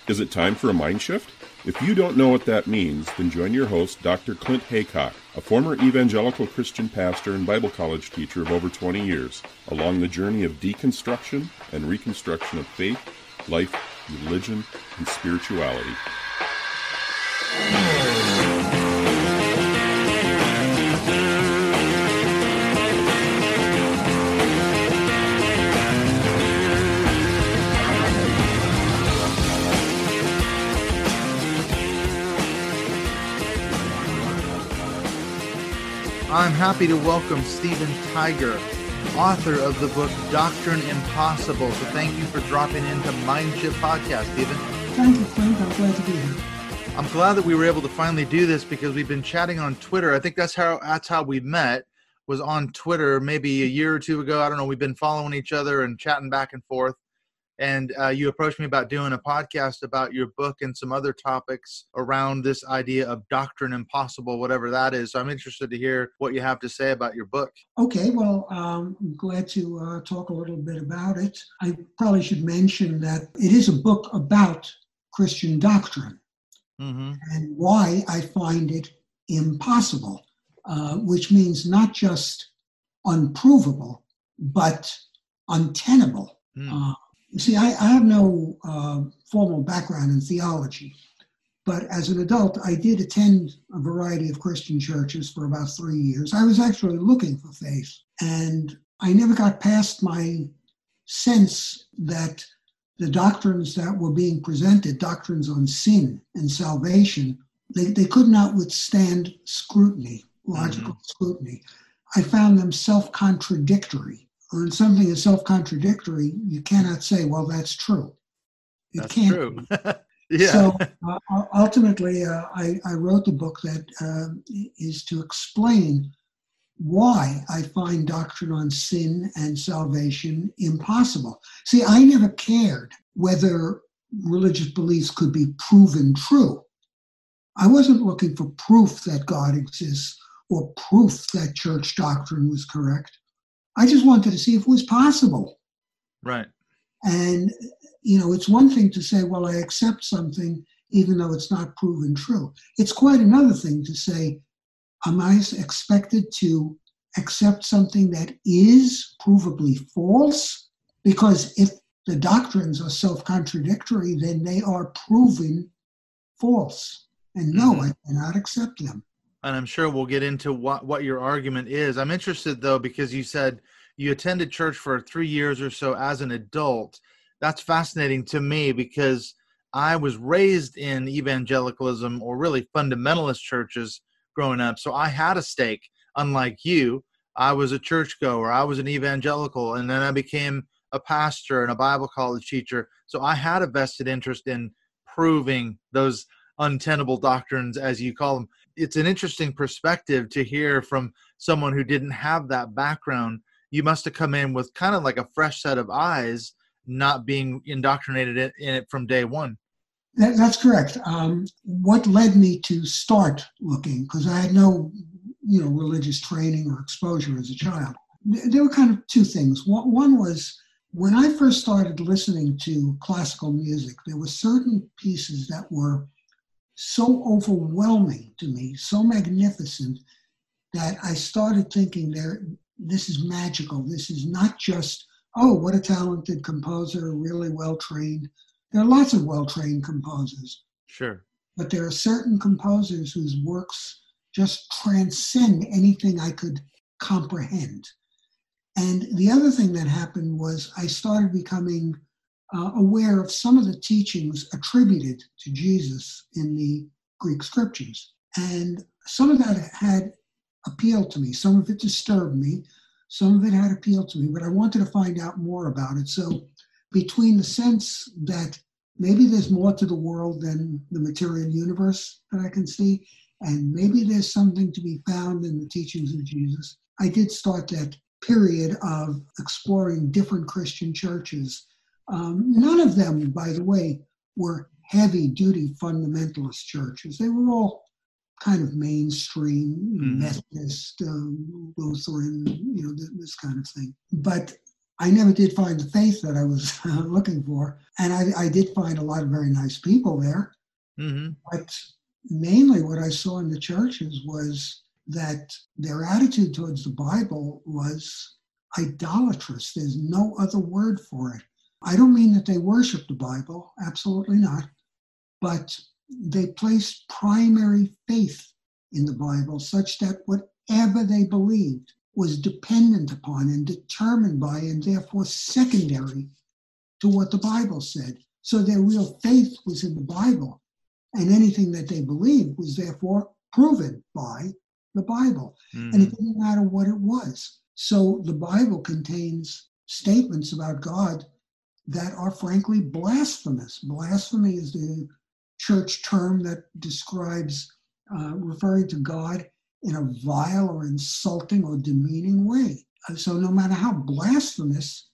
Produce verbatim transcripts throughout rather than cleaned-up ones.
Is it time for a mind shift? If you don't know what that means, then join your host, Doctor Clint Haycock, a former evangelical Christian pastor and Bible college teacher of over twenty years, along the journey of deconstruction and reconstruction of faith, life, religion, and spirituality. I'm happy to welcome Stephen Tiger, author of the book Doctrine Impossible. So thank you for dropping into Mindshift Podcast, Stephen. Thank you, Clint. I'm glad to be here. I'm glad that we were able to finally do this because we've been chatting on Twitter. I think that's how that's how we met, was on Twitter maybe a year or two ago. I don't know. We've been following each other and chatting back and forth. And uh, you approached me about doing a podcast about your book and some other topics around this idea of doctrine impossible, whatever that is. So I'm interested to hear what you have to say about your book. Okay, well, um, I'm glad to uh, talk a little bit about it. I probably should mention that it is a book about Christian doctrine mm-hmm. and why I find it impossible, uh, which means not just unprovable, but untenable. Mm. Uh, You see, I, I have no uh, formal background in theology, but as an adult, I did attend a variety of Christian churches for about three years. I was actually looking for faith, and I never got past my sense that the doctrines that were being presented, doctrines on sin and salvation, they, they could not withstand scrutiny, logical mm-hmm. scrutiny. I found them self-contradictory. Or when something is self-contradictory, you cannot say, well, that's true. It that's can't true. yeah. So uh, ultimately, uh, I, I wrote the book that uh, is to explain why I find doctrine on sin and salvation impossible. See, I never cared whether religious beliefs could be proven true. I wasn't looking for proof that God exists or proof that church doctrine was correct. I just wanted to see if it was possible. Right. And, you know, it's one thing to say, well, I accept something even though it's not proven true. It's quite another thing to say, am I expected to accept something that is provably false? Because if the doctrines are self-contradictory, then they are proven false. And no, mm-hmm. I cannot accept them. And I'm sure we'll get into what, what your argument is. I'm interested, though, because you said you attended church for three years or so as an adult. That's fascinating to me because I was raised in evangelicalism or really fundamentalist churches growing up. So I had a stake, unlike you. I was a churchgoer. I was an evangelical. And then I became a pastor and a Bible college teacher. So I had a vested interest in proving those untenable doctrines, as you call them. It's an interesting perspective to hear from someone who didn't have that background. You must have come in with kind of like a fresh set of eyes, not being indoctrinated in it from day one. That, that's correct. Um, what led me to start looking, because I had no, you know, religious training or exposure as a child. There were kind of two things. One, one was when I first started listening to classical music, there were certain pieces that were so overwhelming to me, so magnificent, that I started thinking there, this is magical. This is not just, oh, what a talented composer, really well-trained. There are lots of well-trained composers. Sure. But there are certain composers whose works just transcend anything I could comprehend. And the other thing that happened was I started becoming Uh, aware of some of the teachings attributed to Jesus in the Greek scriptures. And some of that had appealed to me. Some of it disturbed me. Some of it had appealed to me, but I wanted to find out more about it. So between the sense that maybe there's more to the world than the material universe that I can see, and maybe there's something to be found in the teachings of Jesus, I did start that period of exploring different Christian churches. Um, none of them, by the way, were heavy-duty fundamentalist churches. They were all kind of mainstream, mm-hmm. Methodist, um, Lutheran, you know, this, this kind of thing. But I never did find the faith that I was looking for. And I, I did find a lot of very nice people there. Mm-hmm. But mainly what I saw in the churches was that their attitude towards the Bible was idolatrous. There's no other word for it. I don't mean that they worship the Bible, absolutely not, but they placed primary faith in the Bible such that whatever they believed was dependent upon and determined by and therefore secondary to what the Bible said. So their real faith was in the Bible, and anything that they believed was therefore proven by the Bible. Mm-hmm. And it didn't matter what it was. So the Bible contains statements about God that are frankly blasphemous. Blasphemy is the church term that describes uh, referring to God in a vile or insulting or demeaning way. So no matter how blasphemous,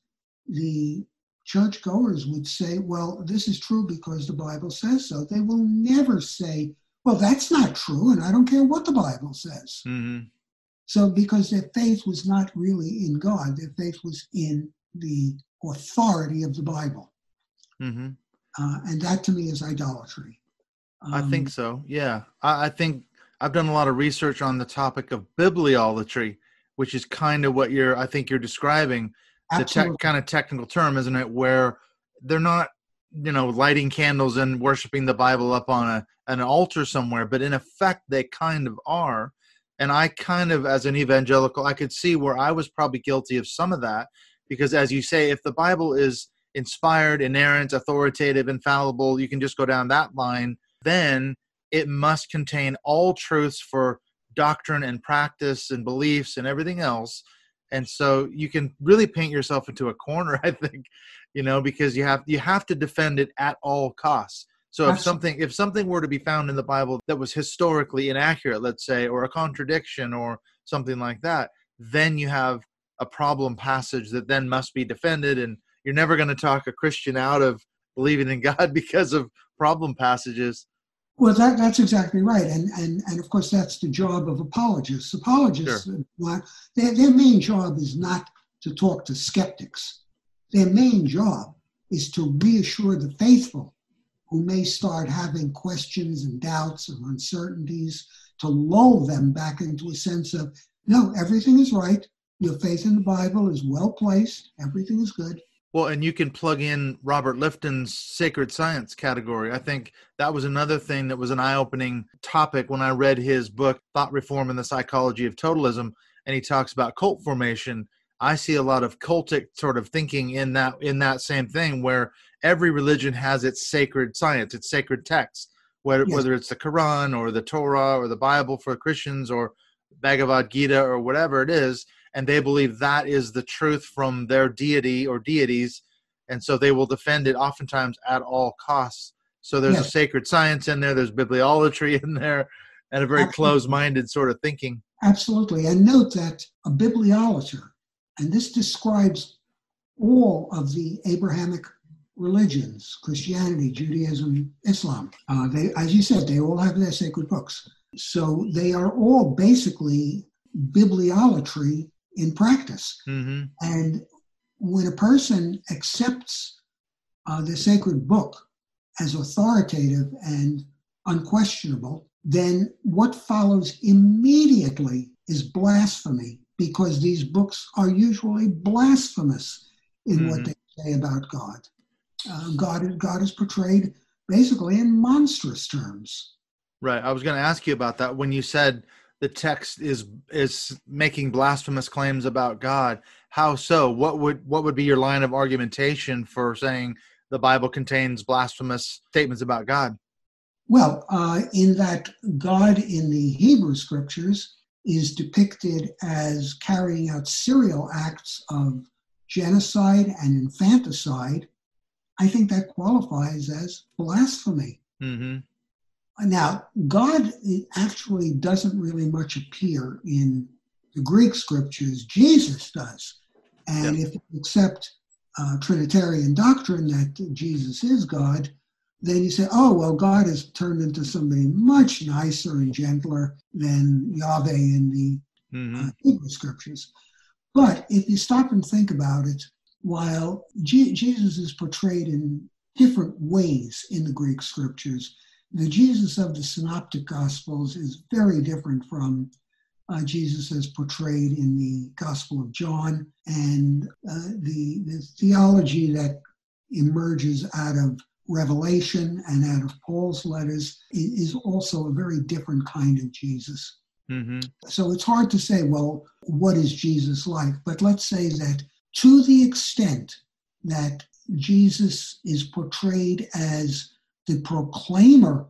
the churchgoers would say, well, this is true because the Bible says so. They will never say, well, that's not true, and I don't care what the Bible says. Mm-hmm. So because their faith was not really in God, their faith was in the authority of the Bible. Mm-hmm. Uh, and that to me is idolatry. Um, I think so, yeah. I, I think I've done a lot of research on the topic of bibliolatry, which is kind of what you're, I think you're describing, the te- kind of technical term, isn't it? Where they're not, you know, lighting candles and worshiping the Bible up on a an altar somewhere, but in effect they kind of are. And I kind of, as an evangelical, I could see where I was probably guilty of some of that, because as you say, if the Bible is inspired, inerrant, authoritative, infallible, you can just go down that line, then it must contain all truths for doctrine and practice and beliefs and everything else. And so you can really paint yourself into a corner, I think, you know, because you have you have to defend it at all costs. So if something if something were to be found in the Bible that was historically inaccurate, let's say, or a contradiction or something like that, then you have a problem passage that then must be defended, and you're never going to talk a Christian out of believing in God because of problem passages. Well, that, that's exactly right. And, and and of course, that's the job of apologists. Apologists, sure. their, their main job is not to talk to skeptics. Their main job is to reassure the faithful who may start having questions and doubts and uncertainties, to lull them back into a sense of, no, everything is right. Your faith in the Bible is well placed. Everything is good. Well, and you can plug in Robert Lifton's sacred science category. I think that was another thing that was an eye-opening topic when I read his book, Thought Reform and the Psychology of Totalism, and he talks about cult formation. I see a lot of cultic sort of thinking in that in that same thing, where every religion has its sacred science, its sacred text, whether, yes. whether it's the Quran or the Torah or the Bible for Christians or Bhagavad Gita or whatever it is. And they believe that is the truth from their deity or deities, and so they will defend it oftentimes at all costs. So there's yes. a sacred science in there, there's bibliolatry in there, and a very Absolutely. closed-minded sort of thinking. Absolutely. And note that a bibliolater, and this describes all of the Abrahamic religions, Christianity, Judaism, Islam. Uh, they, as you said, they all have their sacred books. So they are all basically bibliolatry in practice. Mm-hmm. And when a person accepts uh, the sacred book as authoritative and unquestionable, then what follows immediately is blasphemy, because these books are usually blasphemous in mm-hmm. what they say about God. Uh, God, God is portrayed basically in monstrous terms. Right. I was going to ask you about that. When you said the text is is making blasphemous claims about God, how so? What would what would be your line of argumentation for saying the Bible contains blasphemous statements about God? Well, uh, in that God in the Hebrew scriptures is depicted as carrying out serial acts of genocide and infanticide, I think that qualifies as blasphemy. Mm-hmm. Now, God actually doesn't really much appear in the Greek scriptures. Jesus does. And yep. if you accept uh, Trinitarian doctrine that Jesus is God, then you say, oh, well, God has turned into somebody much nicer and gentler than Yahweh in the mm-hmm. uh, Hebrew scriptures. But if you stop and think about it, while G- Jesus is portrayed in different ways in the Greek scriptures, the Jesus of the Synoptic Gospels is very different from uh, Jesus as portrayed in the Gospel of John, and uh, the, the theology that emerges out of Revelation and out of Paul's letters is also a very different kind of Jesus. Mm-hmm. So it's hard to say, well, what is Jesus like? But let's say that to the extent that Jesus is portrayed as the proclaimer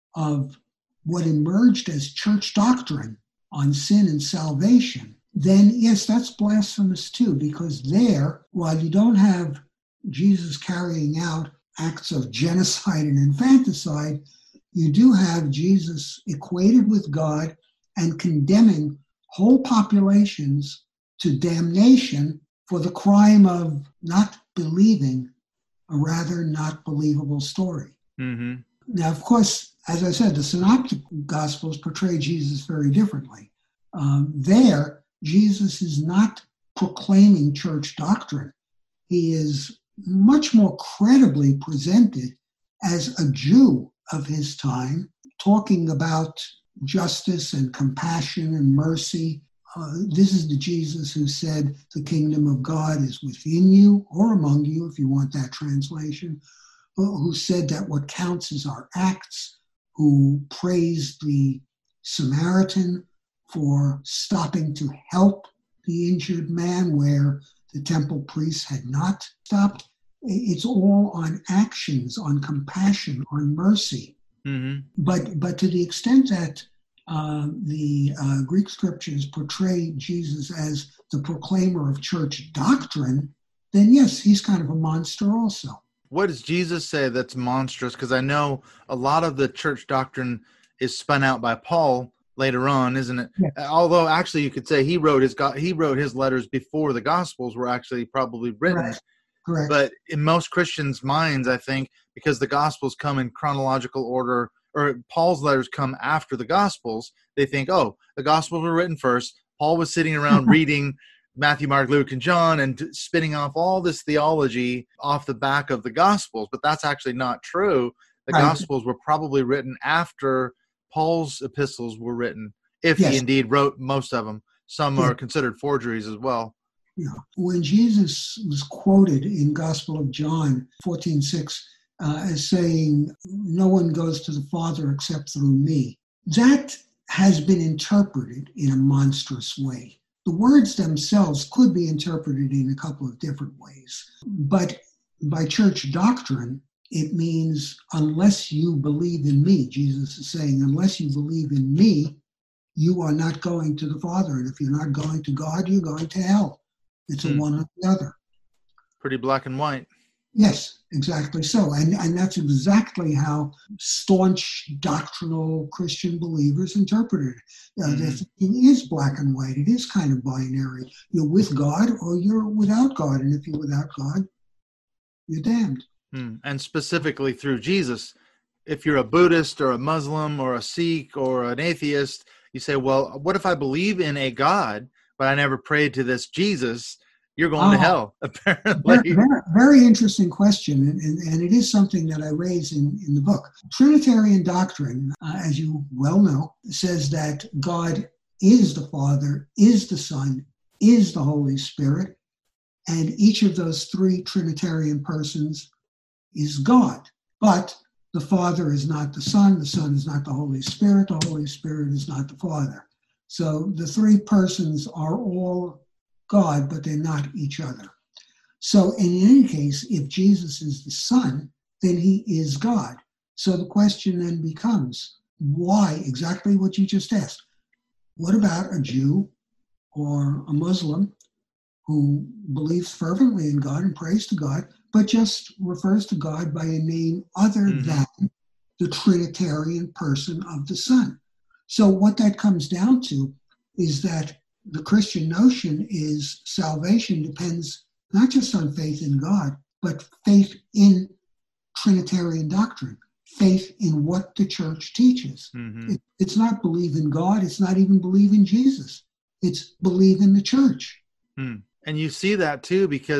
of what emerged as church doctrine on sin and salvation, then yes, that's blasphemous too, because there, while you don't have Jesus carrying out acts of genocide and infanticide, you do have Jesus equated with God and condemning whole populations to damnation for the crime of not believing a rather not believable story. Mm-hmm. Now, of course, as I said, the Synoptic Gospels portray Jesus very differently. Um, there, Jesus is not proclaiming church doctrine. He is much more credibly presented as a Jew of his time, talking about justice and compassion and mercy. Uh, this is the Jesus who said the kingdom of God is within you or among you, if you want that translation, who said that what counts is our acts, who praised the Samaritan for stopping to help the injured man where the temple priests had not stopped. It's all on actions, on compassion, on mercy. Mm-hmm. But but to the extent that uh, the uh, Greek scriptures portray Jesus as the proclaimer of church doctrine, then yes, he's kind of a monster also. What does Jesus say that's monstrous? Because I know a lot of the church doctrine is spun out by Paul later on, isn't it? Yes. Although actually you could say he wrote his he wrote his letters before the Gospels were actually probably written. Correct. Correct. But in most Christians' minds, I think, because the Gospels come in chronological order, or Paul's letters come after the Gospels, they think, oh, the Gospels were written first. Paul was sitting around reading Matthew, Mark, Luke, and John and spinning off all this theology off the back of the Gospels. But that's actually not true. The Right. Gospels were probably written after Paul's epistles were written, if Yes. he indeed wrote most of them. Some Yeah. are considered forgeries as well. Yeah. When Jesus was quoted in Gospel of John fourteen six uh, as saying, no one goes to the Father except through me, that has been interpreted in a monstrous way. The words themselves could be interpreted in a couple of different ways. But by church doctrine, it means unless you believe in me, Jesus is saying, unless you believe in me, you are not going to the Father. And if you're not going to God, you're going to hell. It's a Hmm. one or the other. Pretty black and white. Yes, exactly so. And, and that's exactly how staunch doctrinal Christian believers interpret it. Uh, Mhm. Their thinking is black and white. It is kind of binary. You're with God or you're without God. And if you're without God, you're damned. Hmm. And specifically through Jesus. If you're a Buddhist or a Muslim or a Sikh or an atheist, you say, well, what if I believe in a God, but I never prayed to this Jesus? You're going to Ah, hell, Very, apparently. very, very interesting question, and, and, and it is something that I raise in, in the book. Trinitarian doctrine, uh, as you well know, says that God is the Father, is the Son, is the Holy Spirit, and each of those three Trinitarian persons is God. But the Father is not the Son, the Son is not the Holy Spirit, the Holy Spirit is not the Father. So the three persons are all God, but they're not each other. So in any case, if Jesus is the Son, then he is God. So the question then becomes, why? Exactly what you just asked. What about a Jew or a Muslim who believes fervently in God and prays to God, but just refers to God by a name other Mhm. than the Trinitarian person of the Son? So what that comes down to is that the Christian notion is salvation depends not just on faith in God, but faith in Trinitarian doctrine, faith in what the church teaches. Mhm. It, it's not believe in God, it's not even believe in Jesus. It's believe in the church. Hmm. And you see that too, because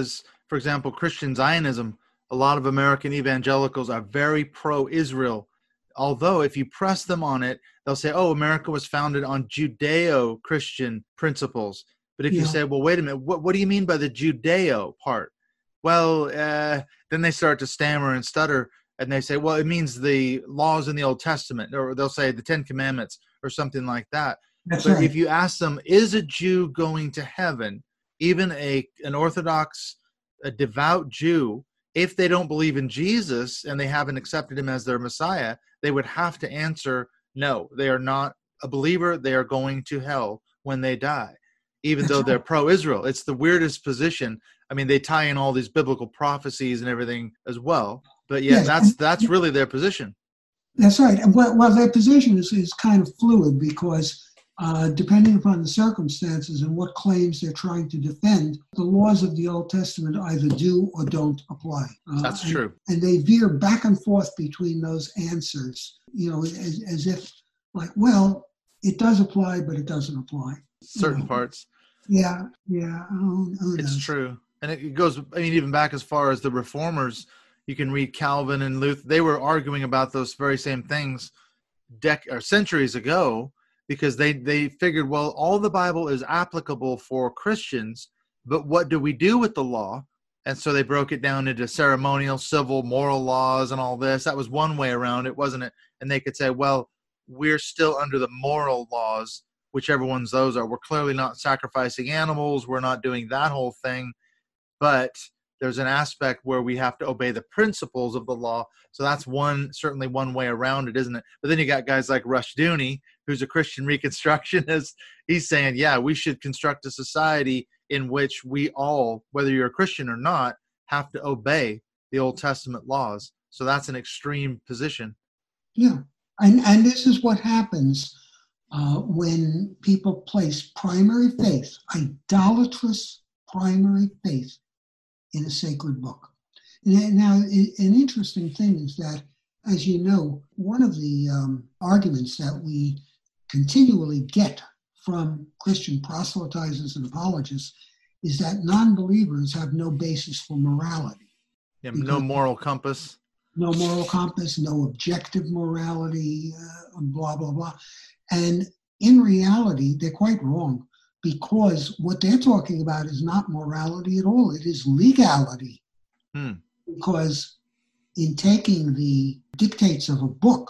for example, Christian Zionism, a lot of American evangelicals are very pro-Israel. Although if you press them on it, they'll say, oh, America was founded on Judeo-Christian principles. But if Yeah. you say, well, wait a minute, what, what do you mean by the Judeo part? Well, uh, then they start to stammer and stutter, and they say, well, it means the laws in the Old Testament, or they'll say the Ten Commandments or something like that. That's but right. if you ask them, is a Jew going to heaven, even a an Orthodox, a devout Jew, if they don't believe in Jesus and they haven't accepted him as their Messiah, they would have to answer, no, they are not a believer. They are going to hell when they die, even That's though they're right. pro-Israel. It's the weirdest position. I mean, they tie in all these biblical prophecies and everything as well, but yet Yes, that's and- that's really their position. That's right. And Well, well their position is, is kind of fluid because uh, depending upon the circumstances and what claims they're trying to defend, the laws of the Old Testament either do or don't apply. Uh, That's and, true. And they veer back and forth between those answers, you know, as, as if like, well, it does apply, but it doesn't apply. Certain You know? parts. Yeah, yeah. Who, who It's knows? true. And it goes, I mean, even back as far as the reformers, you can read Calvin and Luther. They were arguing about those very same things dec- or centuries ago, because they, they figured, well, all the Bible is applicable for Christians, but what do we do with the law? And so they broke it down into ceremonial, civil, moral laws and all this. That was one way around it, wasn't it? And they could say, well, we're still under the moral laws, whichever ones those are. We're clearly not sacrificing animals. We're not doing that whole thing. But there's an aspect where we have to obey the principles of the law. So that's one, certainly one way around it, isn't it? But then you got guys like Rushdoony, who's a Christian Reconstructionist. He's saying, yeah, we should construct a society in which we all, whether you're a Christian or not, have to obey the Old Testament laws. So that's an extreme position. Yeah. And, and this is what happens uh, when people place primary faith, idolatrous primary faith, in a sacred book. And now, an interesting thing is that, as you know, one of the um, arguments that we continually get from Christian proselytizers and apologists is that non-believers have no basis for morality. Yeah, no moral compass. No moral compass, no objective morality, uh, blah, blah, blah. And in reality, they're quite wrong, because what they're talking about is not morality at all. It is legality. Hmm. Because in taking the dictates of a book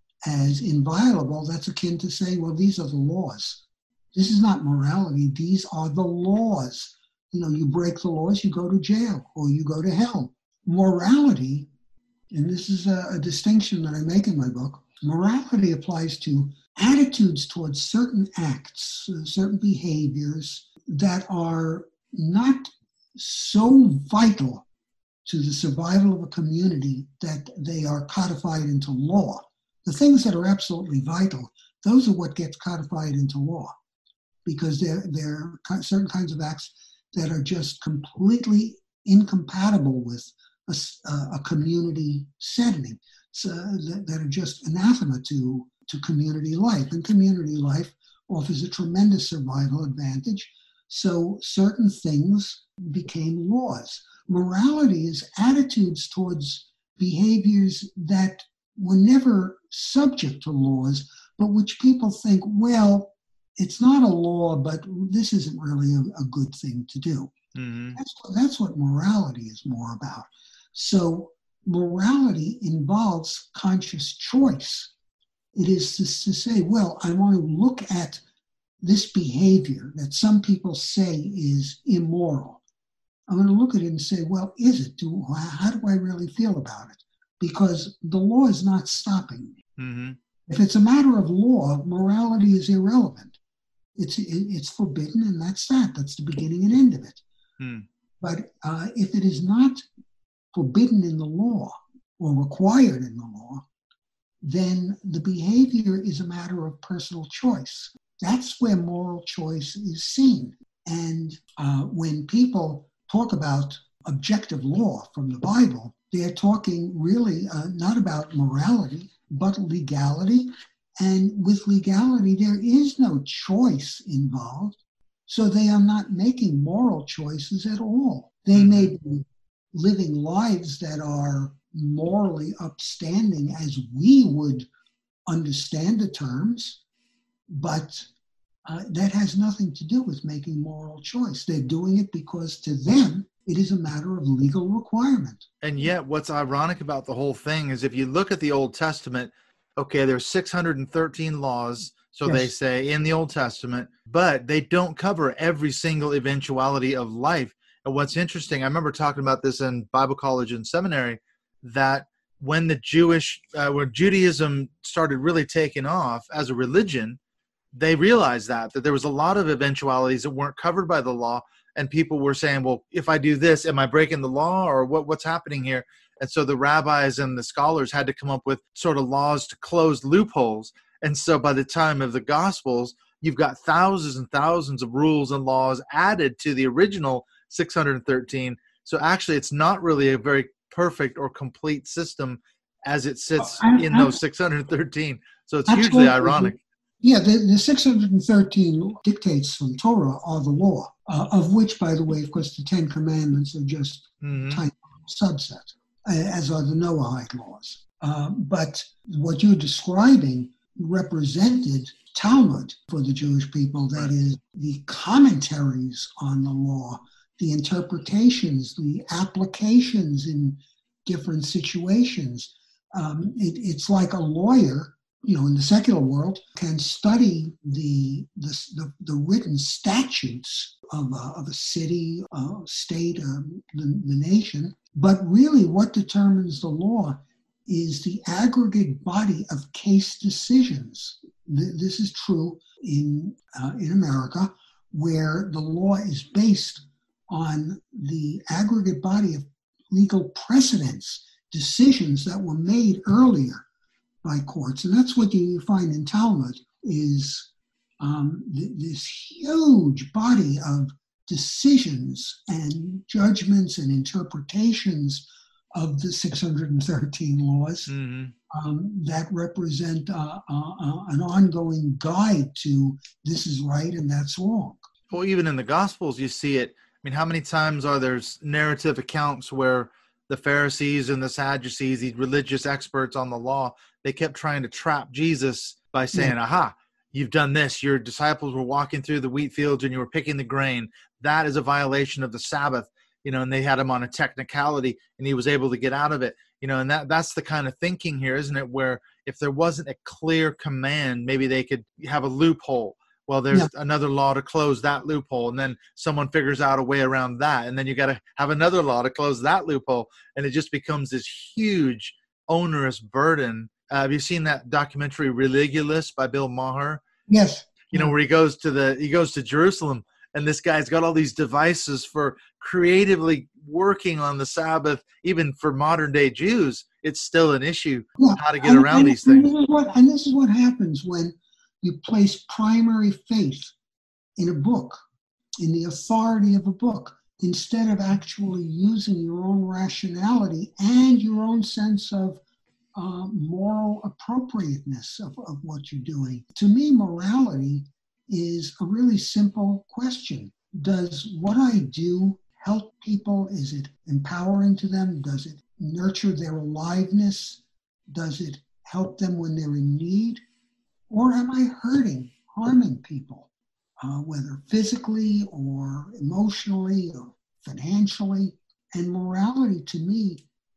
as inviolable, that's akin to saying, well, these are the laws. This is not morality. These are the laws. You know, you break the laws, you go to jail or you go to hell. Morality, and this is a, a distinction that I make in my book, morality applies to attitudes towards certain acts, uh, certain behaviors that are not so vital to the survival of a community that they are codified into law. The things that are absolutely vital, those are what gets codified into law, because there, there are certain kinds of acts that are just completely incompatible with a, a community setting, so that, that are just anathema to to community life. And community life offers a tremendous survival advantage. So certain things became laws. Morality is attitudes towards behaviors that were never subject to laws, but which people think, well, it's not a law, but this isn't really a, a good thing to do. Mm-hmm. That's, that's what morality is more about. So morality involves conscious choice. It is to, to say, well, I want to look at this behavior that some people say is immoral. I'm going to look at it and say, well, is it? Do, how do I really feel about it? Because the law is not stopping me. Mm-hmm. If it's a matter of law, morality is irrelevant. It's, it, it's forbidden, and that's that. That's the beginning and end of it. Mm. But uh, if it is not forbidden in the law or required in the law, then the behavior is a matter of personal choice. That's where moral choice is seen. And uh, when people talk about objective law from the Bible, they're talking really uh, not about morality, but legality. And with legality, there is no choice involved. So they are not making moral choices at all. They may be living lives that are morally upstanding as we would understand the terms, but uh, that has nothing to do with making moral choice. They're doing it because to them, it is a matter of legal requirement. And yet what's ironic about the whole thing is if you look at the Old Testament, okay, there's six hundred thirteen laws, so yes. they say in the Old Testament, but they don't cover every single eventuality of life. And what's interesting, I remember talking about this in Bible college and seminary, that when the Jewish, uh, when Judaism started really taking off as a religion, they realized that, that there was a lot of eventualities that weren't covered by the law. And people were saying, well, if I do this, am I breaking the law, or what, what's happening here? And so the rabbis and the scholars had to come up with sort of laws to close loopholes. And so by the time of the Gospels, you've got thousands and thousands of rules and laws added to the original six hundred thirteen. So actually, it's not really a very perfect or complete system as it sits I, in I, those six hundred thirteen. So it's hugely ironic. Yeah, the, the six hundred thirteen dictates from Torah are the law, uh, of which, by the way, of course, the Ten Commandments are just mm-hmm. a tiny subset, as are the Noahide laws. Uh, but what you're describing represented Talmud for the Jewish people, that right. is, the commentaries on the law, the interpretations, the applications in different situations. Um, it, it's like a lawyer, you know, in the secular world, can study the the, the, the written statutes of a, of a city, a state, um, the, the nation. But really what determines the law is the aggregate body of case decisions. This is true in uh, in America, where the law is based on the aggregate body of legal precedents, decisions that were made earlier by courts. And that's what you find in Talmud, is um, th- this huge body of decisions and judgments and interpretations of the six hundred thirteen laws mm-hmm. um, that represent uh, uh, uh, an ongoing guide to this is right and that's wrong. Well, even in the Gospels, you see it. I mean, how many times are there narrative accounts where the Pharisees and the Sadducees, these religious experts on the law, they kept trying to trap Jesus by saying, yeah. aha, you've done this. Your disciples were walking through the wheat fields and you were picking the grain. That is a violation of the Sabbath. You know, and they had him on a technicality and he was able to get out of it, you know, and that that's the kind of thinking here, isn't it? Where if there wasn't a clear command, maybe they could have a loophole. Well, there's yeah. another law to close that loophole. And then someone figures out a way around that. And then you got to have another law to close that loophole. And it just becomes this huge onerous burden. Uh, have you seen that documentary Religulous by Bill Maher? Yes. You know, where he goes to the, he goes to Jerusalem. And this guy's got all these devices for creatively working on the Sabbath. Even for modern day Jews, it's still an issue yeah. how to get and, around and, these and things. This is what, and this is what happens when you place primary faith in a book, in the authority of a book, instead of actually using your own rationality and your own sense of uh, moral appropriateness of, of what you're doing. To me, morality is a really simple question. Does what I do help people? Is it empowering to them? Does it nurture their aliveness? Does it help them when they're in need? Or am I hurting, harming people, uh, whether physically or emotionally or financially? And morality to me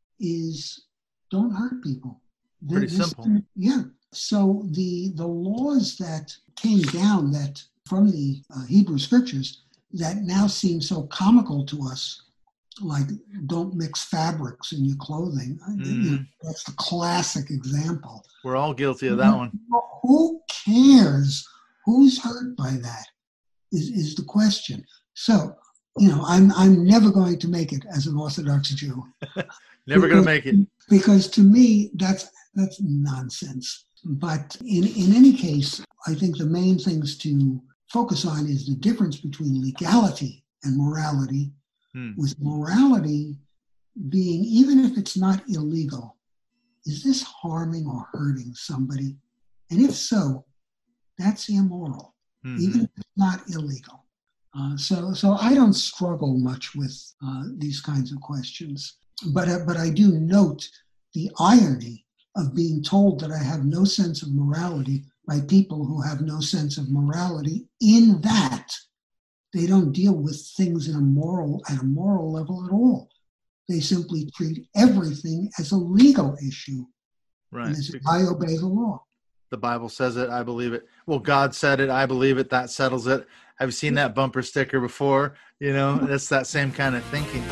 is don't hurt people. Pretty this, simple. Yeah. So the the laws that came down that from the uh, Hebrew scriptures that now seem so comical to us, like don't mix fabrics in your clothing. Mm. You know, that's the classic example. We're all guilty of that you one. Know, who cares? Who's hurt by that is, is the question. So, you know, I'm I'm never going to make it as an Orthodox Jew. Never going to make it. Because to me, that's that's nonsense. But in, in any case, I think the main things to focus on is the difference between legality and morality, hmm. with morality being, even if it's not illegal, is this harming or hurting somebody? And if so, that's immoral, mm-hmm. even if it's not illegal. Uh, so, so I don't struggle much with uh, these kinds of questions, but uh, but I do note the irony of being told that I have no sense of morality by people who have no sense of morality, in that they don't deal with things in a moral at a moral level at all. They simply treat everything as a legal issue. Right. And they say, I obey the law. The Bible says it, I believe it. Well, God said it, I believe it, that settles it. Have you seen that bumper sticker before? You know, that's that same kind of thinking.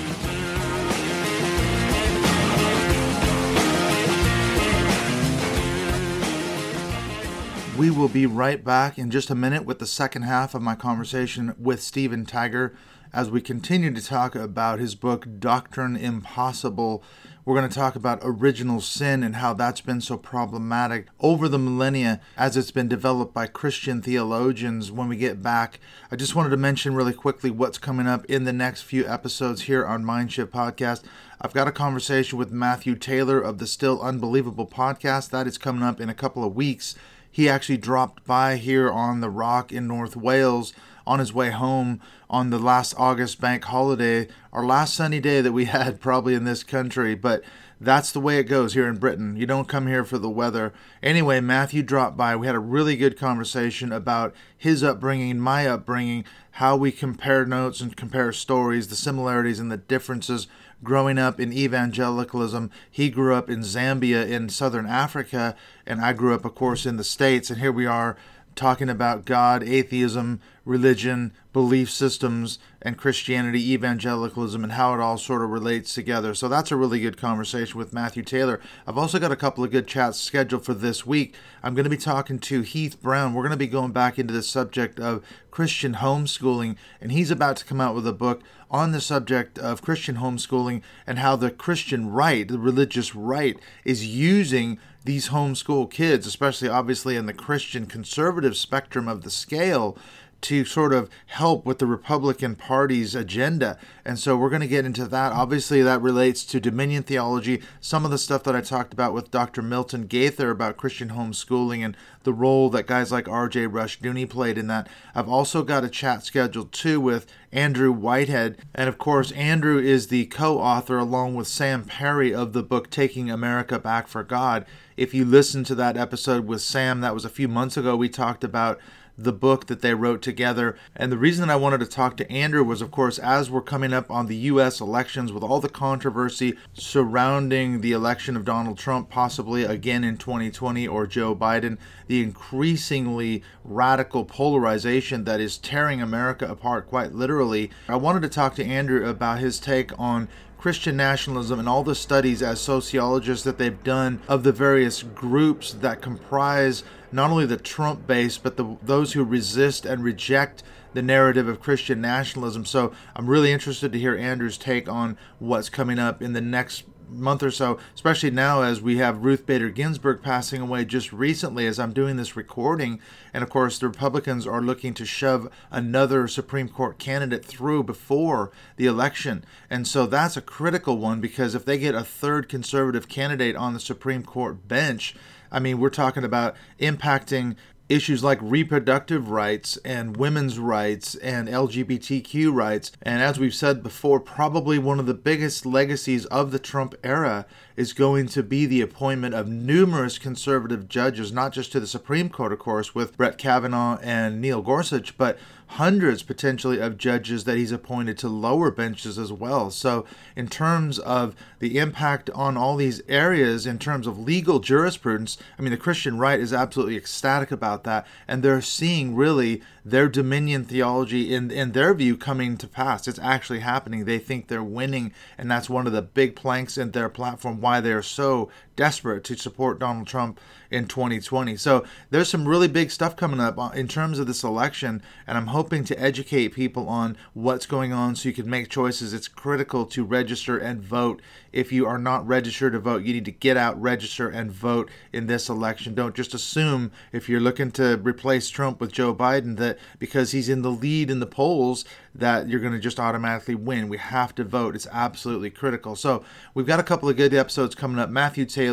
We will be right back in just a minute with the second half of my conversation with Stephen Tiger as we continue to talk about his book, Doctrine Impossible. We're going to talk about original sin and how that's been so problematic over the millennia as it's been developed by Christian theologians. When we get back, I just wanted to mention really quickly what's coming up in the next few episodes here on Mindshift Podcast. I've got a conversation with Matthew Taylor of the Still Unbelievable podcast. That is coming up in a couple of weeks. He actually dropped by here on the Rock in North Wales on his way home on the last August bank holiday, our last sunny day that we had probably in this country, but that's the way it goes here in Britain. You don't come here for the weather. Anyway, Matthew dropped by. We had a really good conversation about his upbringing, my upbringing, how we compare notes and compare stories, the similarities and the differences growing up in evangelicalism. He grew up in Zambia in southern Africa, and I grew up, of course, in the States, and here we are talking about God, atheism, religion, belief systems, and Christianity, evangelicalism, and how it all sort of relates together. So that's a really good conversation with Matthew Taylor. I've also got a couple of good chats scheduled for this week. I'm going to be talking to Heath Brown. We're going to be going back into the subject of Christian homeschooling, and he's about to come out with a book on the subject of Christian homeschooling and how the Christian right, the religious right, is using these homeschool kids, especially obviously in the Christian conservative spectrum of the scale, to sort of help with the Republican Party's agenda. And so we're going to get into that. Obviously, that relates to Dominion theology, some of the stuff that I talked about with Doctor Milton Gaither about Christian homeschooling and the role that guys like R J Rushdoony played in that. I've also got a chat scheduled too with Andrew Whitehead. And of course, Andrew is the co-author along with Sam Perry of the book Taking America Back for God. If you listen to that episode with Sam, that was a few months ago, we talked about the book that they wrote together. And the reason that I wanted to talk to Andrew was, of course, as we're coming up on the U S elections with all the controversy surrounding the election of Donald Trump, possibly again in twenty twenty, or Joe Biden, the increasingly radical polarization that is tearing America apart quite literally. I wanted to talk to Andrew about his take on Christian nationalism and all the studies as sociologists that they've done of the various groups that comprise not only the Trump base, but the, those who resist and reject the narrative of Christian nationalism. So I'm really interested to hear Andrew's take on what's coming up in the next month or so, especially now as we have Ruth Bader Ginsburg passing away just recently as I'm doing this recording. And of course, the Republicans are looking to shove another Supreme Court candidate through before the election. And so that's a critical one, because if they get a third conservative candidate on the Supreme Court bench, I mean, we're talking about impacting issues like reproductive rights and women's rights and L G B T Q rights. And as we've said before, probably one of the biggest legacies of the Trump era is going to be the appointment of numerous conservative judges, not just to the Supreme Court, of course, with Brett Kavanaugh and Neil Gorsuch, but hundreds potentially of judges that he's appointed to lower benches as well. So in terms of the impact on all these areas, in terms of legal jurisprudence, I mean, the Christian right is absolutely ecstatic about that. And they're seeing really their dominion theology in, in their view coming to pass. It's actually happening. They think they're winning. And that's one of the big planks in their platform, why they're so desperate to support Donald Trump in twenty twenty. So there's some really big stuff coming up in terms of this election, and I'm hoping to educate people on what's going on so you can make choices. It's critical to register and vote. If you are not registered to vote, you need to get out, register, and vote in this election. Don't just assume, if you're looking to replace Trump with Joe Biden, that because he's in the lead in the polls, that you're going to just automatically win. We have to vote. It's absolutely critical. So we've got a couple of good episodes coming up. Matthew Taylor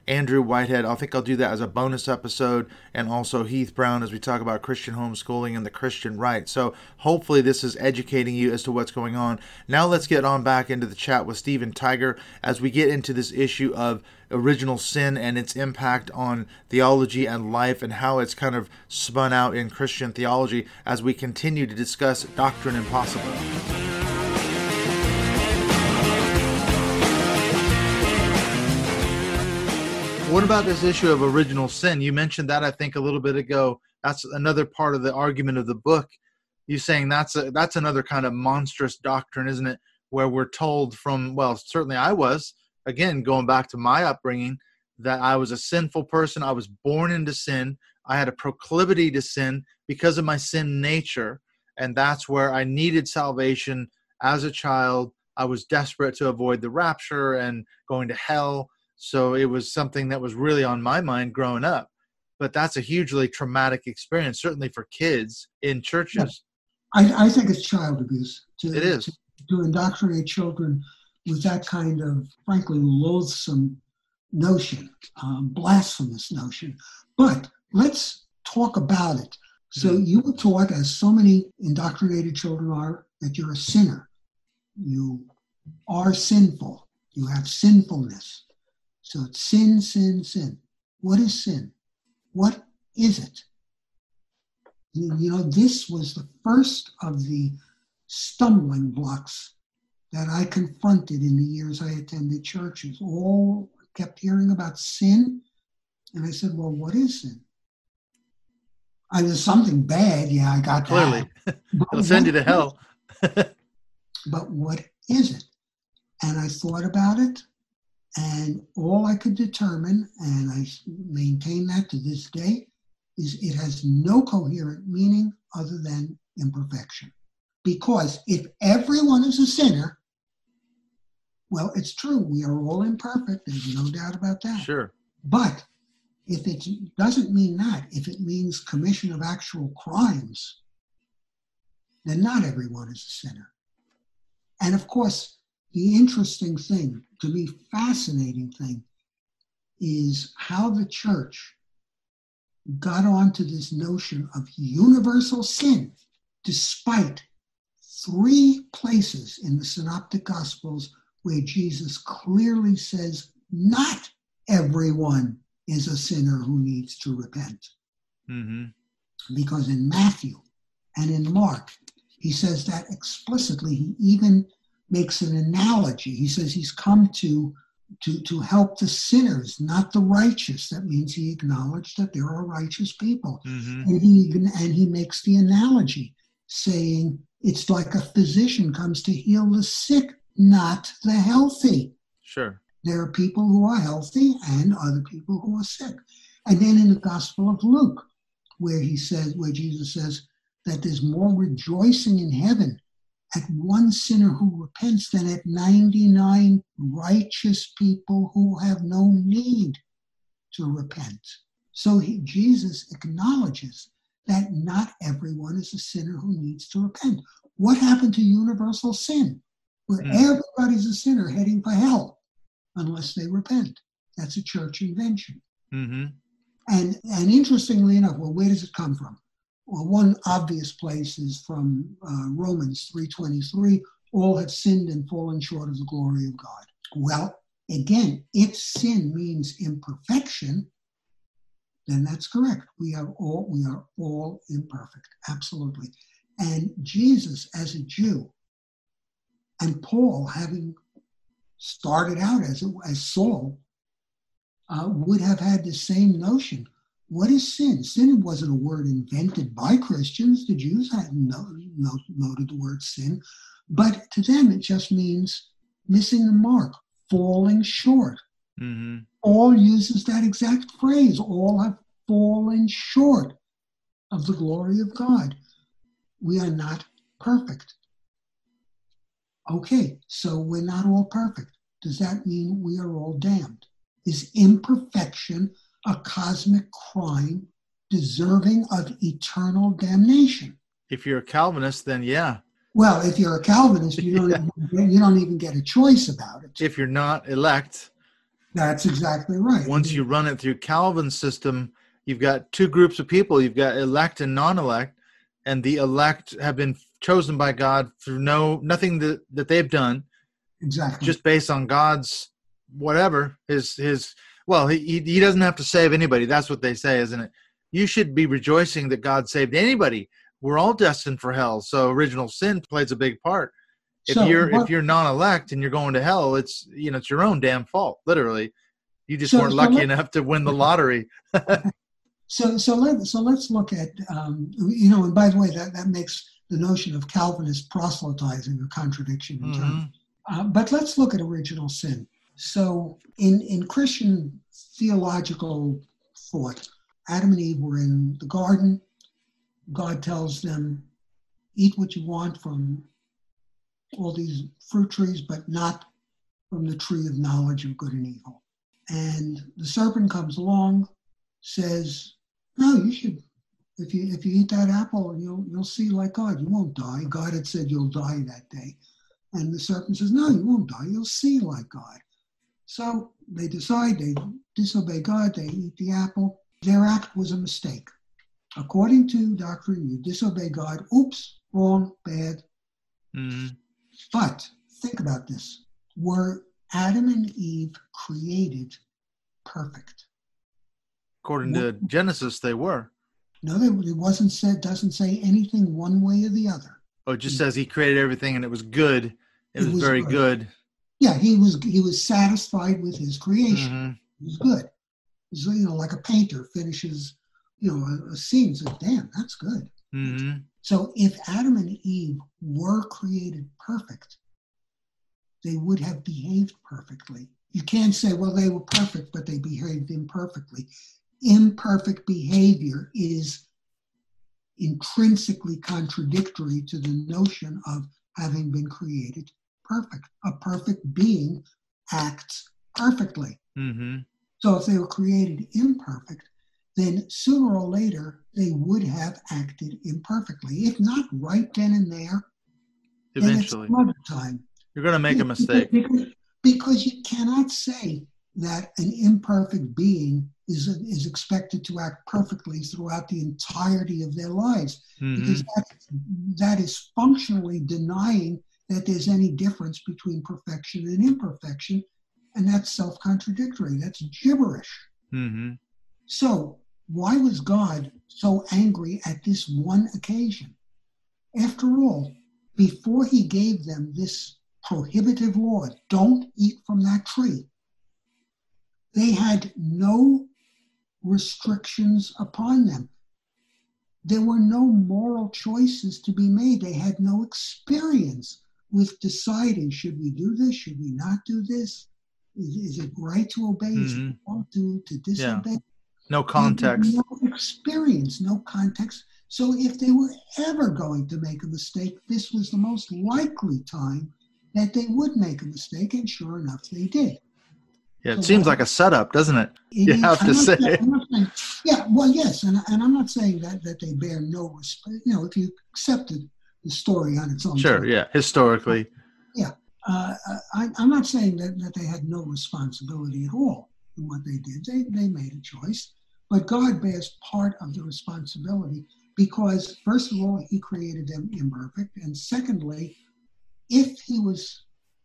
Andrew Whitehead. I think I'll do that as a bonus episode, and also Heath Brown as we talk about Christian homeschooling and the Christian right. So hopefully this is educating you as to what's going on. Now let's get on back into the chat with Stephen Tiger as we get into this issue of original sin and its impact on theology and life, and how it's kind of spun out in Christian theology as we continue to discuss Doctrine Impossible. What about this issue of original sin? You mentioned that, I think, a little bit ago. That's another part of the argument of the book. You saying that's a, that's another kind of monstrous doctrine, isn't it? Where we're told from, well, certainly I was, again, going back to my upbringing, that I was a sinful person. I was born into sin. I had a proclivity to sin because of my sin nature. And that's where I needed salvation as a child. I was desperate to avoid the rapture and going to hell. So it was something that was really on my mind growing up. But that's a hugely traumatic experience, certainly for kids in churches. I, I think it's child abuse. To, it is. To, to indoctrinate children with that kind of, frankly, loathsome notion, um, blasphemous notion. But let's talk about it. So mm-hmm. you were taught, as so many indoctrinated children are, that you're a sinner. You are sinful. You have sinfulness. So it's sin, sin, sin. What is sin? What is it? You know, this was the first of the stumbling blocks that I confronted in the years I attended churches. All kept hearing about sin. And I said, well, what is sin? I was something bad. Yeah, I got Clearly. that. It'll send you to hell. But what is it? And I thought about it, and all I could determine, and I maintain that to this day, is it has no coherent meaning other than imperfection. Because if everyone is a sinner, well, it's true, we are all imperfect, there's no doubt about that. Sure. But if it doesn't mean that, if it means commission of actual crimes, then not everyone is a sinner. And of course, the interesting thing, to me, fascinating thing, is how the church got onto this notion of universal sin, despite three places in the Synoptic Gospels where Jesus clearly says not everyone is a sinner who needs to repent. Mm-hmm. Because in Matthew and in Mark, he says that explicitly. He even makes an analogy. He says he's come to, to, to help the sinners, not the righteous. That means he acknowledged that there are righteous people. Mm-hmm. And he and he makes the analogy, saying it's like a physician comes to heal the sick, not the healthy. Sure. There are people who are healthy and other people who are sick. And then in the Gospel of Luke, where he says, where Jesus says that there's more rejoicing in heaven at one sinner who repents than at ninety-nine righteous people who have no need to repent. So he, Jesus acknowledges that not everyone is a sinner who needs to repent. What happened to universal sin? Where mm. everybody's a sinner heading for hell unless they repent. That's a church invention. Mm-hmm. And, and interestingly enough, well, where does it come from? Well, one obvious place is from uh, Romans three twenty-three, all have sinned and fallen short of the glory of God. Well, again, if sin means imperfection, then that's correct. We are all, we are all imperfect, absolutely. And Jesus, as a Jew, and Paul, having started out as, as Saul, uh, would have had the same notion. What is sin? Sin wasn't a word invented by Christians. The Jews hadn't noted the word sin. But to them, it just means missing the mark, falling short. Mm-hmm. Paul uses that exact phrase. All have fallen short of the glory of God. We are not perfect. Okay, so we're not all perfect. Does that mean we are all damned? Is imperfection a cosmic crime deserving of eternal damnation? If you're a Calvinist, then yeah. Well, if you're a Calvinist, you don't, yeah. even, you don't even get a choice about it. If you're not elect. That's exactly right. Once you run it through Calvin's system, you've got two groups of people. You've got elect and non-elect, and the elect have been chosen by God through no nothing that, that they've done. Exactly. Just based on God's whatever, his, his well, he, he doesn't have to save anybody. That's what they say, isn't it? You should be rejoicing that God saved anybody. We're all destined for hell. So original sin plays a big part. If so you're what, if you're non-elect and you're going to hell, it's you know it's your own damn fault. Literally, you just so, weren't so lucky let, enough to win the lottery. so so let so let's look at um, you know. And by the way, that that makes the notion of Calvinist proselytizing a contradiction in Mm-hmm. terms. Uh, but let's look at original sin. So in in Christian theological thought, Adam and Eve were in the garden. God tells them, eat what you want from all these fruit trees, but not from the tree of knowledge of good and evil. And the serpent comes along, says, no, you should, if you if you eat that apple, you'll you'll see like God. You won't die. God had said you'll die that day. And the serpent says, no, you won't die. You'll see like God. So they decide, they disobey God, they eat the apple. Their act was a mistake. According to doctrine, you disobey God. Oops, wrong, bad. Mm-hmm. But think about this. Were Adam and Eve created perfect? According What? to Genesis, they were. No, it wasn't said, doesn't say anything one way or the other. Oh, it just says he created everything and it was good. It, it was, was very good. good. Yeah, he was he was satisfied with his creation. Mm-hmm. It was good. It was, you know, like a painter finishes, you know, a, a scene and says, damn, that's good. Mm-hmm. So if Adam and Eve were created perfect, they would have behaved perfectly. You can't say, well, they were perfect, but they behaved imperfectly. Imperfect behavior is intrinsically contradictory to the notion of having been created perfect. A perfect being acts perfectly. Mm-hmm. So if they were created imperfect, then sooner or later they would have acted imperfectly. If not right then and there, eventually, then it's another time. You're going to make a mistake. Because, because you cannot say that an imperfect being is, is expected to act perfectly throughout the entirety of their lives. Mm-hmm. Because that, that is functionally denying that there's any difference between perfection and imperfection, and that's self-contradictory. That's gibberish. Mm-hmm. So why was God so angry at this one occasion? After all, before he gave them this prohibitive law, don't eat from that tree, they had no restrictions upon them. There were no moral choices to be made. They had no experience with deciding, should we do this? Should we not do this? Is, is it right to obey? Mm-hmm. Is it wrong to, to disobey? Yeah. No context. No experience, no context. So if they were ever going to make a mistake, this was the most likely time that they would make a mistake, and sure enough, they did. Yeah, it so seems like a setup, doesn't it? it you is, have to say. Saying, yeah, well, yes, and, and I'm not saying that, that they bear no respect. You know, if you accepted the story on its own. Sure, time, yeah, historically. Yeah, uh, I, I'm not saying that, that they had no responsibility at all in what they did. They they made a choice, but God bears part of the responsibility because, first of all, he created them imperfect, and secondly, if he was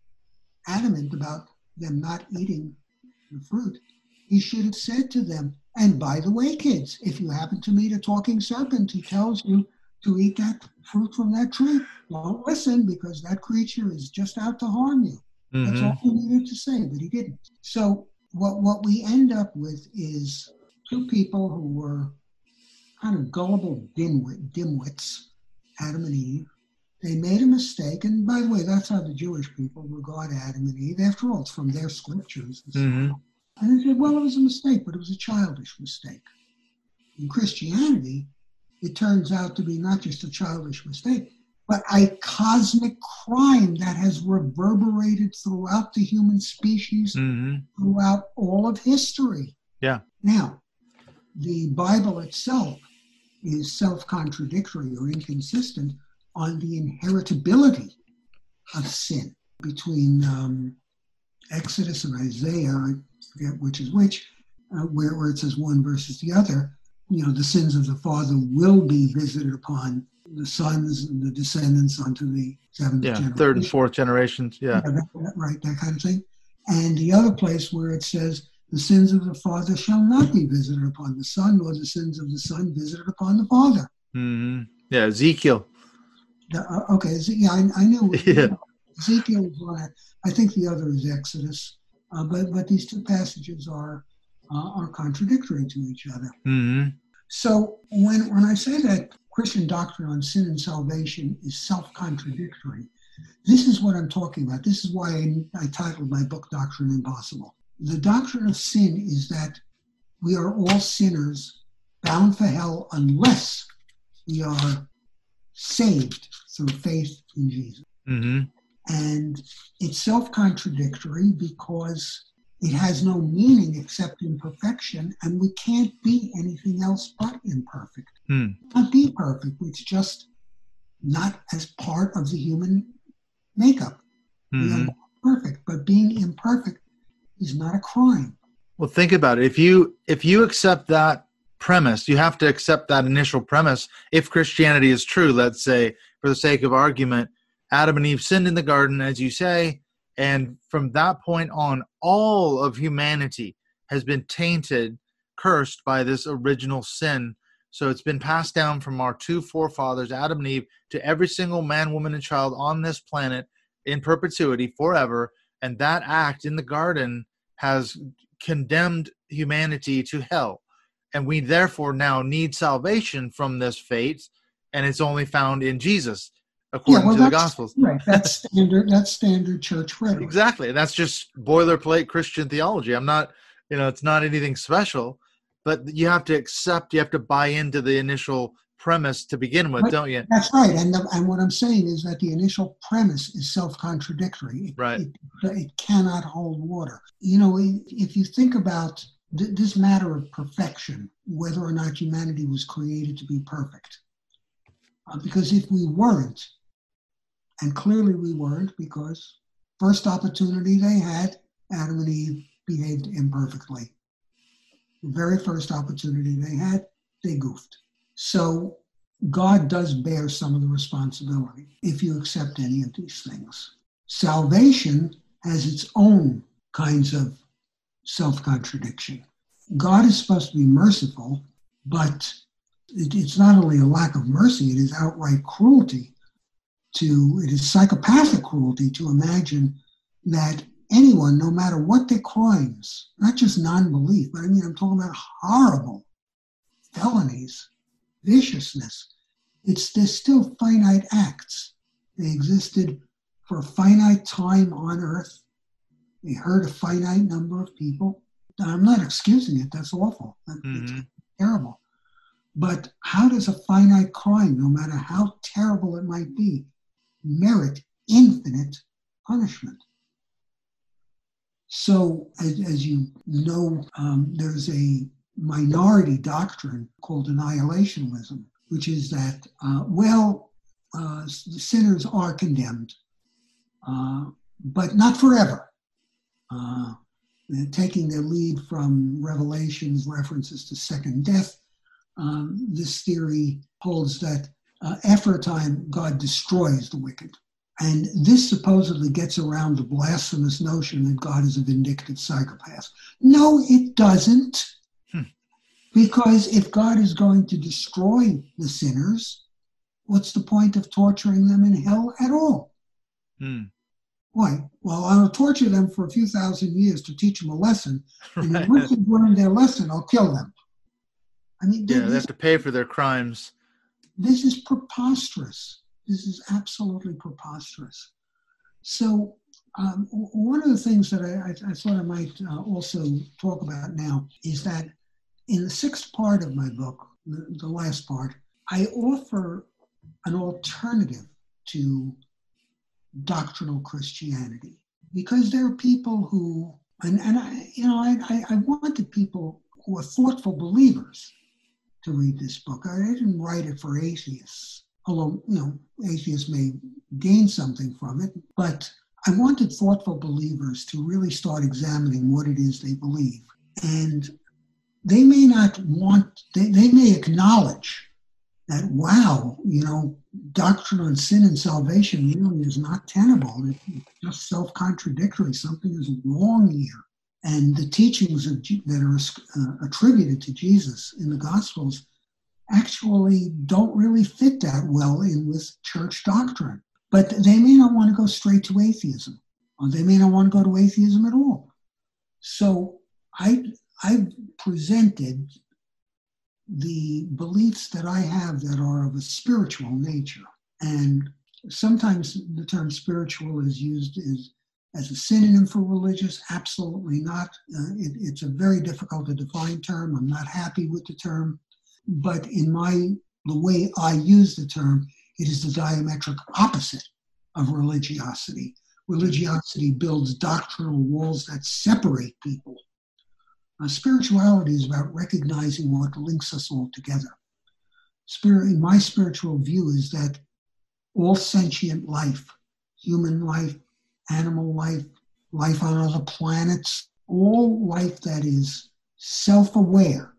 adamant about them not eating the fruit, he should have said to them, and by the way, kids, if you happen to meet a talking serpent who tells you to eat that fruit from that tree, don't listen, because that creature is just out to harm you. Mm-hmm. That's all he needed to say, but he didn't. So what, what we end up with is two people who were kind of gullible dimwit, dimwits, Adam and Eve. They made a mistake, and by the way, that's how the Jewish people regard Adam and Eve. After all, it's from their scriptures. Mm-hmm. And they said, well, it was a mistake, but it was a childish mistake. In Christianity, it turns out to be not just a childish mistake, but a cosmic crime that has reverberated throughout the human species, mm-hmm. throughout all of history. Yeah. Now, the Bible itself is self-contradictory or inconsistent on the inheritability of sin. Between um, Exodus and Isaiah, forget which is which, uh, where, where it says one versus the other, you know, the sins of the father will be visited upon the sons and the descendants unto the seventh yeah, generation. third and fourth generations. Yeah, yeah that, that, right, that kind of thing. And the other place where it says the sins of the father shall not be visited upon the son, nor the sins of the son visited upon the father. mm-hmm. Yeah, Ezekiel. The, uh, okay, yeah, I, I knew. Yeah. You know, Ezekiel is one. I think the other is Exodus, uh, but but these two passages are uh, are contradictory to each other. Mm-hmm. So when when I say that Christian doctrine on sin and salvation is self-contradictory, this is what I'm talking about. This is why I, I titled my book Doctrine Impossible. The doctrine of sin is that we are all sinners bound for hell unless we are saved through faith in Jesus. Mm-hmm. And it's self-contradictory because it has no meaning except imperfection, and we can't be anything else but imperfect. Mm. Not be perfect, it's just not as part of the human makeup. Mm-hmm. We are perfect, but being imperfect is not a crime. Well, think about it. If you if you accept that premise, you have to accept that initial premise. If Christianity is true, let's say, for the sake of argument, Adam and Eve sinned in the garden, as you say, and from that point on, all of humanity has been tainted, cursed by this original sin. So it's been passed down from our two forefathers, Adam and Eve, to every single man, woman, and child on this planet in perpetuity, forever. And that act in the garden has condemned humanity to hell. And we therefore now need salvation from this fate, and it's only found in Jesus, according yeah, well, to the Gospels. Right. That's standard. That's standard church rhetoric. Exactly. That's just boilerplate Christian theology. I'm not, you know, it's not anything special, but you have to accept, you have to buy into the initial premise to begin with, right. don't you? That's right. And the, and what I'm saying is that the initial premise is self-contradictory. It, right. It, it cannot hold water. You know, if you think about th- this matter of perfection, whether or not humanity was created to be perfect, uh, because if we weren't, and clearly we weren't, because first opportunity they had, Adam and Eve behaved imperfectly. The very first opportunity they had, they goofed. So God does bear some of the responsibility if you accept any of these things. Salvation has its own kinds of self-contradiction. God is supposed to be merciful, but it, it's not only a lack of mercy, it is outright cruelty. To, it is psychopathic cruelty to imagine that anyone, no matter what their crimes, not just non-belief, but I mean, I'm talking about horrible felonies, viciousness, it's there's still finite acts. They existed for a finite time on earth. They hurt a finite number of people. I'm not excusing it. That's awful. Mm-hmm. It's terrible. But how does a finite crime, no matter how terrible it might be, merit infinite punishment? So, as, as you know, um, there's a minority doctrine called annihilationism, which is that, uh, well, uh, sinners are condemned, uh, but not forever. Uh, taking their lead from Revelation's references to second death, um, this theory holds that uh, after a time, God destroys the wicked. And this supposedly gets around the blasphemous notion that God is a vindictive psychopath. No, it doesn't. Hmm. Because if God is going to destroy the sinners, what's the point of torturing them in hell at all? Hmm. Why? Well, I'll torture them for a few thousand years to teach them a lesson. And Right. once they've learned their lesson, I'll kill them. I mean, yeah, this, they have to pay for their crimes. This is preposterous. This is absolutely preposterous. So um, one of the things that I, I, I thought I might uh, also talk about now is that in the sixth part of my book, the, the last part, I offer an alternative to doctrinal Christianity, because there are people who, and, and I, you know, I, I wanted people who are thoughtful believers to read this book. I didn't write it for atheists, although, you know, atheists may gain something from it, but I wanted thoughtful believers to really start examining what it is they believe. And they may not want, they, they may acknowledge that, wow, you know, doctrine on sin and salvation really is not tenable. It's just self-contradictory. Something is wrong here. And the teachings of, that are uh, attributed to Jesus in the Gospels actually don't really fit that well in with church doctrine. But they may not want to go straight to atheism, or they may not want to go to atheism at all. So I, I presented the beliefs that I have that are of a spiritual nature. And sometimes the term spiritual is used as, as a synonym for religious. Absolutely not. Uh, it, it's a very difficult to define term. I'm not happy with the term. But in my the way I use the term, it is the diametric opposite of religiosity. Religiosity builds doctrinal walls that separate people. Uh, spirituality is about recognizing what links us all together. Spirit, in my spiritual view, is that all sentient life, human life, animal life, life on other planets, all life that is self-aware,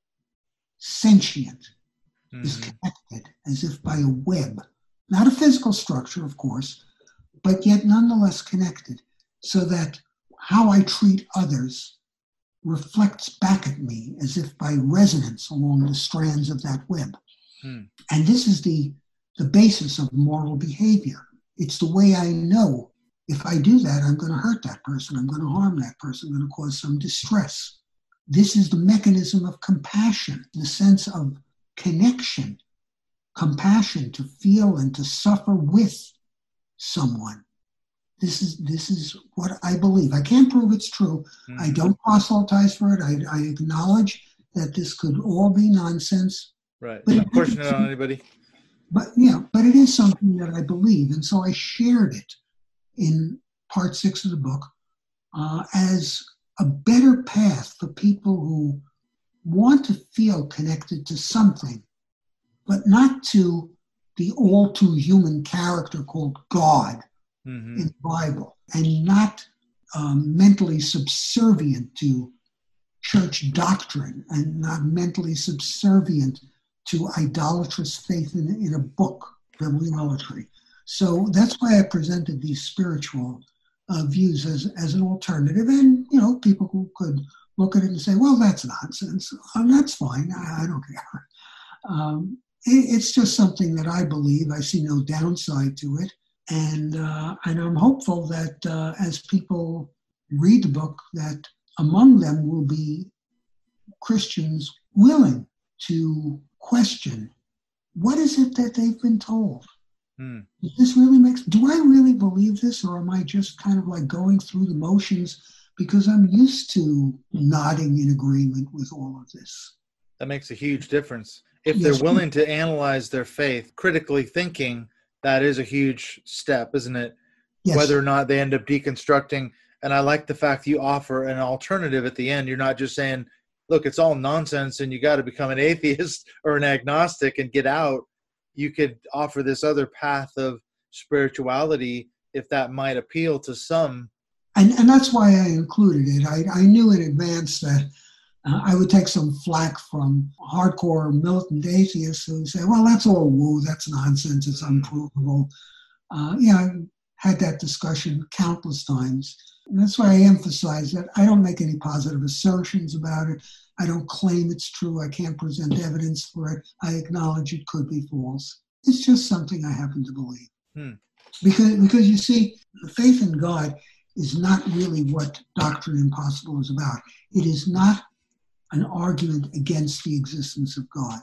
sentient, mm-hmm. is connected as if by a web. Not a physical structure, of course, but yet nonetheless connected, so that how I treat others reflects back at me as if by resonance along the strands of that web. Hmm. And this is the, the basis of moral behavior. It's the way I know if I do that, I'm going to hurt that person, I'm going to harm that person, I'm going to cause some distress. This is the mechanism of compassion, the sense of connection, compassion to feel and to suffer with someone. This is this is what I believe. I can't prove it's true. Mm-hmm. I don't proselytize for it. I, I acknowledge that this could all be nonsense. Right. But not pushing it on anybody. But yeah, but it is something that I believe, and so I shared it in part six of the book uh, as a better path for people who want to feel connected to something, but not to the all too human character called God mm-hmm. in the Bible, and not um, mentally subservient to church doctrine, and not mentally subservient to idolatrous faith in, in a book, bibliolatry. So that's why I presented these spiritual uh, views as, as an alternative. And, you know, people who could look at it and say, well, that's nonsense. Um, that's fine. I, I don't care. Um, it, it's just something that I believe. I see no downside to it. And, uh, and I'm hopeful that uh, as people read the book, that among them will be Christians willing to question, what is it that they've been told? Hmm. Does this really makes, do I really believe this, or am I just kind of like going through the motions because I'm used to nodding in agreement with all of this? That makes a huge difference. If yes. they're willing to analyze their faith, critically thinking, that is a huge step, isn't it? Yes. Whether or not they end up deconstructing. And I like the fact you offer an alternative at the end. You're not just saying, look, it's all nonsense and you got to become an atheist or an agnostic and get out. You could offer this other path of spirituality if that might appeal to some. And and that's why I included it. I, I knew in advance that uh, I would take some flack from hardcore militant atheists who say, well, that's all woo, that's nonsense, it's unprovable. Uh, yeah, I had that discussion countless times. And that's why I emphasize that I don't make any positive assertions about it. I don't claim it's true. I can't present evidence for it. I acknowledge it could be false. It's just something I happen to believe. Hmm. Because, because you see, the faith in God is not really what Doctrine Impossible is about. It is not an argument against the existence of God.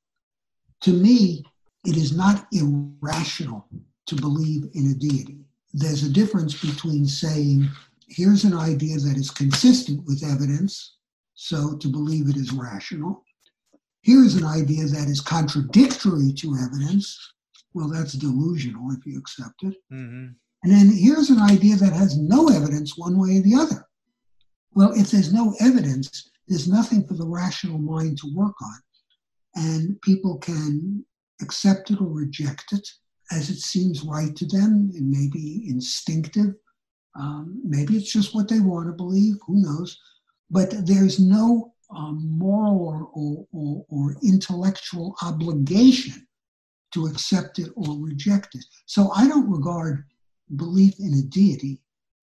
To me, it is not irrational to believe in a deity. There's a difference between saying, here's an idea that is consistent with evidence, so to believe it is rational. Here's an idea that is contradictory to evidence. Well, that's delusional if you accept it. Mm-hmm. And then here's an idea that has no evidence one way or the other. Well, if there's no evidence, there's nothing for the rational mind to work on. And people can accept it or reject it as it seems right to them. It may be instinctive. Um, maybe it's just what they want to believe, who knows? But there's no um, moral or, or, or, or intellectual obligation to accept it or reject it. So I don't regard belief in a deity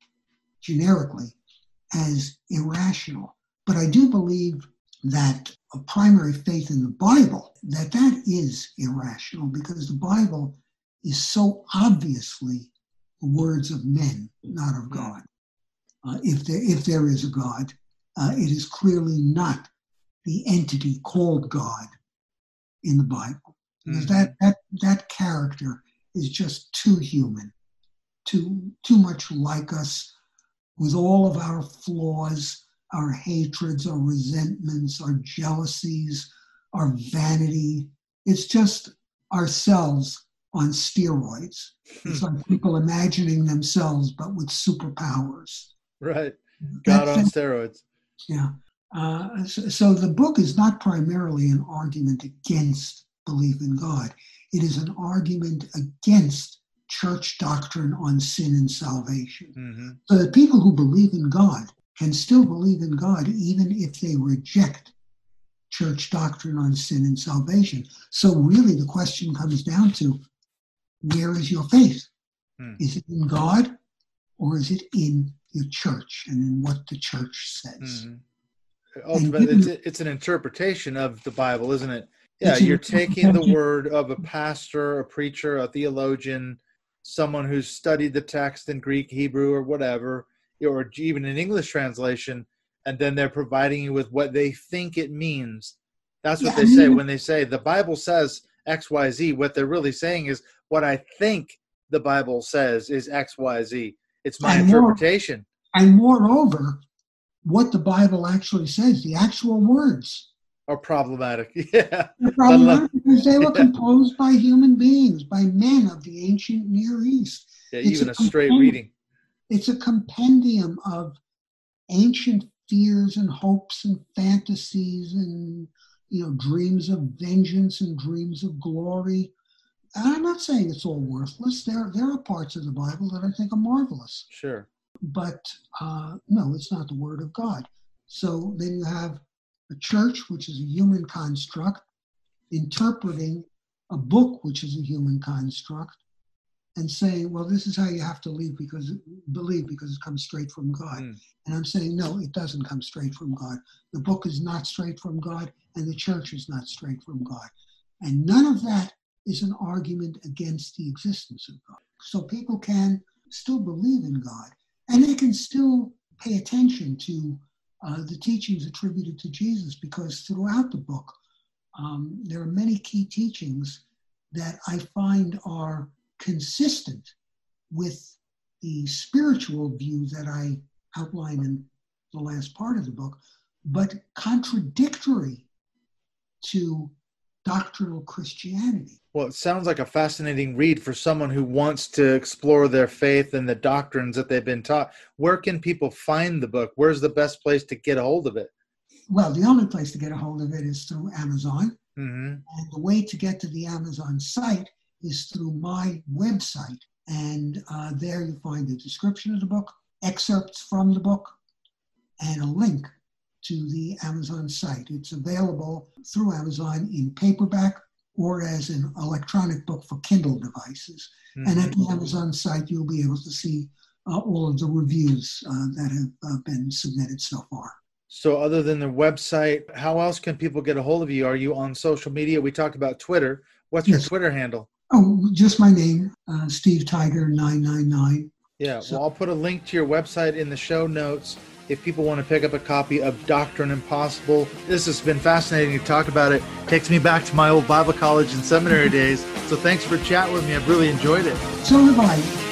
generically as irrational. But I do believe that a primary faith in the Bible, that that is irrational, because the Bible is so obviously the words of men, not of God. Uh, if there if there is a God, uh, it is clearly not the entity called God in the Bible. Because mm-hmm. that, that that character is just too human, too too much like us, with all of our flaws, our hatreds, our resentments, our jealousies, our vanity. It's just ourselves on steroids. It's like people imagining themselves, but with superpowers. Right. God that, on that, steroids. Yeah. Uh, so, so the book is not primarily an argument against belief in God. It is an argument against church doctrine on sin and salvation. Mm-hmm. So that people who believe in God can still believe in God even if they reject church doctrine on sin and salvation. So really the question comes down to, where is your faith? Hmm. Is it in God, or is it in your church and in what the church says? Mm-hmm. Ultimately, it's, it's an interpretation of the Bible, isn't it? Yeah, you're taking the word of a pastor, a preacher, a theologian, someone who's studied the text in Greek, Hebrew, or whatever, or even an English translation, and then they're providing you with what they think it means. That's what yeah, they I mean, say when they say the Bible says X, Y, Z. What they're really saying is what I think the Bible says is X, Y, Z. It's my and interpretation. More, and moreover, what the Bible actually says, the actual words, are problematic. Yeah. They're problematic because they were yeah. composed by human beings, by men of the ancient Near East. Yeah, it's even a, a straight reading. It's a compendium of ancient fears and hopes and fantasies and, you know, dreams of vengeance and dreams of glory. And I'm not saying it's all worthless. There, there are parts of the Bible that I think are marvelous. Sure. But uh, no, it's not the Word of God. So then you have a church, which is a human construct, interpreting a book, which is a human construct, and saying, well, this is how you have to believe because, believe because it comes straight from God. Mm. And I'm saying, no, it doesn't come straight from God. The book is not straight from God, and the church is not straight from God. And none of that is an argument against the existence of God. So people can still believe in God, and they can still pay attention to uh, the teachings attributed to Jesus, because throughout the book, um, there are many key teachings that I find are consistent with the spiritual view that I outline in the last part of the book, but contradictory to doctrinal Christianity. Well, it sounds like a fascinating read for someone who wants to explore their faith and the doctrines that they've been taught. Where can people find the book? Where's the best place to get a hold of it? Well, the only place to get a hold of it is through Amazon. Mm-hmm. And the way to get to the Amazon site is through my website. And uh, there you find the description of the book, excerpts from the book, and a link to the Amazon site. It's available through Amazon in paperback or as an electronic book for Kindle devices. Mm-hmm. And at the Amazon site, you'll be able to see uh, all of the reviews uh, that have uh, been submitted so far. So other than the website, how else can people get a hold of you? Are you on social media? We talked about Twitter. What's yes. your Twitter handle? Oh, just my name, uh, Steve Tiger nine nine nine. Yeah, so, well, I'll put a link to your website in the show notes if people want to pick up a copy of Doctrine Impossible. This has been fascinating to talk about it. Takes me back to my old Bible college and seminary days. So thanks for chatting with me. I've really enjoyed it. So have I.